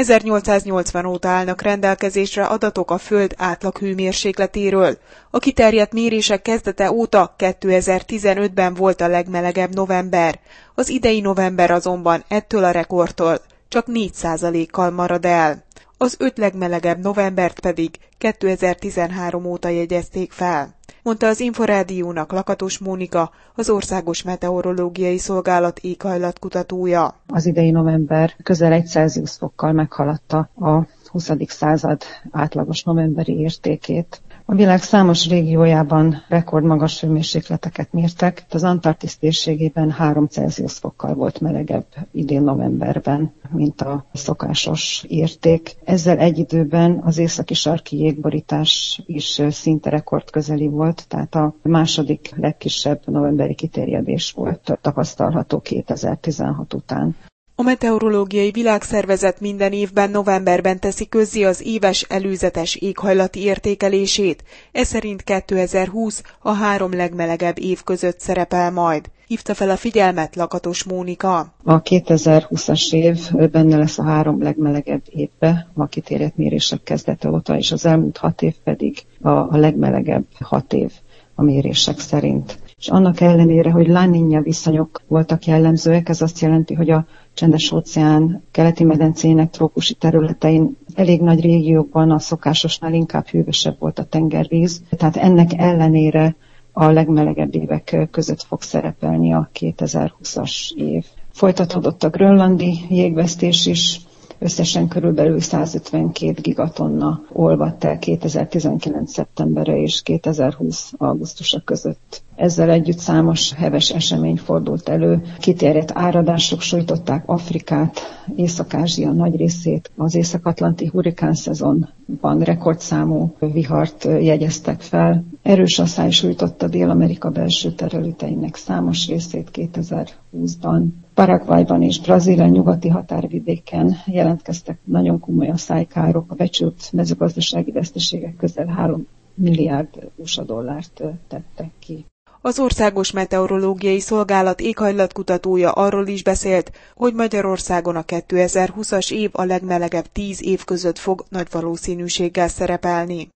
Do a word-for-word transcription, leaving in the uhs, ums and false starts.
ezernyolcszáznyolcvan óta állnak rendelkezésre adatok a Föld átlag hőmérsékletéről. A kiterjedt mérések kezdete óta kétezer-tizenötben volt a legmelegebb november. Az idei november azonban ettől a rekordtól csak négy százalékkal marad el. Az öt legmelegebb novembert pedig kétezer-tizenhárom óta jegyezték fel, mondta az Inforádiónak Lakatos Mónika, az Országos Meteorológiai Szolgálat éghajlatkutatója. Az idei november közel egy Celsius fokkal meghaladta a huszadik század átlagos novemberi értékét. A világ számos régiójában rekordmagas hőmérsékleteket mértek, az Antarktisz térségében három Celsius fokkal volt melegebb idén novemberben, mint a szokásos érték. Ezzel egy időben az északi sarki jégborítás is szinte rekordközeli volt, tehát a második legkisebb novemberi kiterjedés volt tapasztalható kétezer-tizenhat után. A Meteorológiai Világszervezet minden évben novemberben teszi közzé az éves előzetes éghajlati értékelését. Ez szerint kétezer-húsz a három legmelegebb év között szerepel majd. Hívta fel a figyelmet Lakatos Mónika. A kétezer-húszas év benne lesz a három legmelegebb évbe, a kitérett mérések kezdete óta, és az elmúlt hat év pedig a, a legmelegebb hat év a mérések szerint. És annak ellenére, hogy La Niña viszonyok voltak jellemzőek, ez azt jelenti, hogy a Csendes-óceán keleti medencének trópusi területein elég nagy régiókban a szokásosnál inkább hűvösebb volt a tengervíz, tehát ennek ellenére a legmelegebb évek között fog szerepelni a kétezer-húszas év. Folytatódott a grönlandi jégvesztés is, összesen körülbelül százötvenkét gigatonna olvadt el kétezer-tizenkilenc szeptembere és kétezer-húsz augusztusa között. Ezzel együtt számos heves esemény fordult elő. Kiterjedt áradások sújtották Afrikát, Észak-Ázsia nagy részét. Az észak-atlanti hurrikánszezonban rekordszámú vihart jegyeztek fel. Erős asszály sújtotta Dél-Amerika belső területeinek számos részét kétezer-húszban. Paraguayban és Brazília nyugati határvidéken jelentkeztek nagyon komoly asszálykárok. A becsült mezőgazdasági veszteségek közel három milliárd u es á dollárt tettek ki. Az Országos Meteorológiai Szolgálat éghajlatkutatója arról is beszélt, hogy Magyarországon a kétezer-húszas év a legmelegebb tíz év között fog nagy valószínűséggel szerepelni.